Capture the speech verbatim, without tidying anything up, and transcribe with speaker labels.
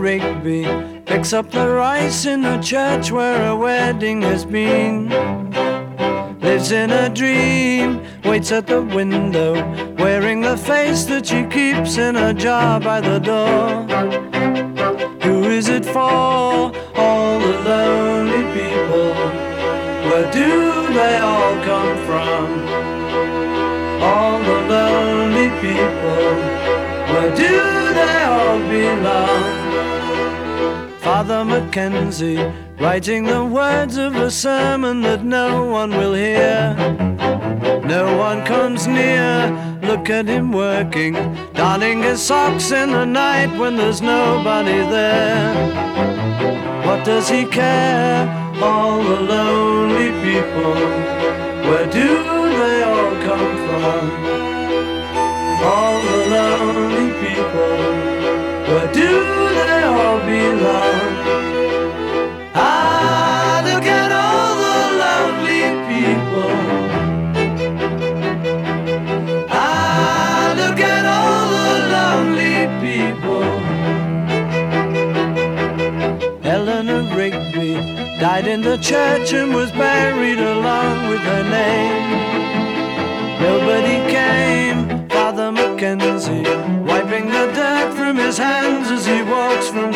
Speaker 1: Rigby picks up the rice in the church where a wedding has been. Lives in a dream, waits at the window, wearing the face that she keeps in a jar by the door. Who is it for? All the lonely people. Where do they all come from? All the lonely people. Where do they all belong? Father Mackenzie, writing the words of a sermon that no one will hear. No one comes near, look at him working, darning his socks in the night when there's nobody there. What does he care? All the lonely people, where do they all come from? All the lonely people, where do they all belong? Ah, look at all the lonely people. Ah, look at all the lonely people. Eleanor Rigby died in the church and was buried along with her name. Nobody came. Father Mackenzie, wiping the dirt from his hands as he walks from